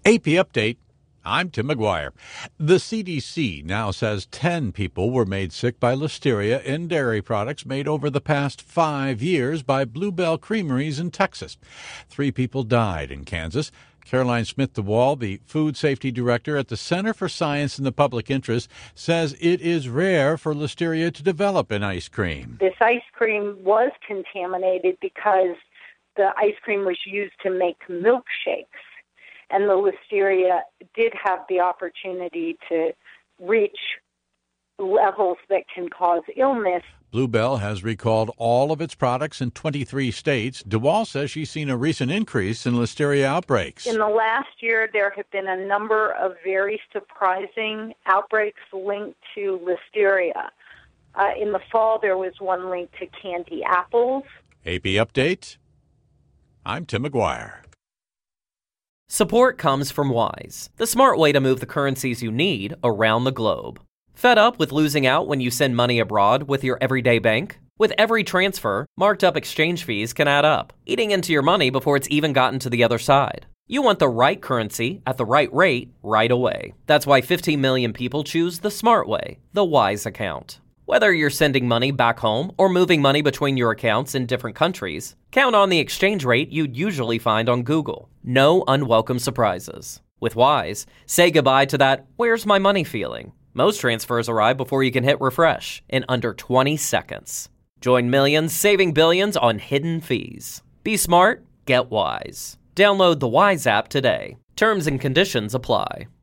AP Update. I'm Tim McGuire. The CDC now says 10 people were made sick by listeria in dairy products made over the past 5 years by Bluebell Creameries in Texas. 3 people died in Kansas. Caroline Smith-DeWall, the food safety director at the Center for Science in the Public Interest, says it is rare for listeria to develop in ice cream. This ice cream was contaminated because the ice cream was used to make milkshakes. And the listeria did have the opportunity to reach levels that can cause illness. Bluebell has recalled all of its products in 23 states. DeWall says she's seen a recent increase in listeria outbreaks. In the last year, there have been a number of very surprising outbreaks linked to listeria. In the fall, there was one linked to candy apples. AP Update. I'm Tim McGuire. Support comes from Wise, the smart way to move the currencies you need around the globe. Fed up with losing out when you send money abroad with your everyday bank? With every transfer, marked up exchange fees can add up, eating into your money before it's even gotten to the other side. You want the right currency at the right rate right away. That's why 15 million people choose the smart way, the Wise account. Whether you're sending money back home or moving money between your accounts in different countries, count on the exchange rate you'd usually find on Google. No unwelcome surprises. With Wise, say goodbye to that "where's my money" feeling. Most transfers arrive before you can hit refresh in under 20 seconds. Join millions saving billions on hidden fees. Be smart, get Wise. Download the Wise app today. Terms and conditions apply.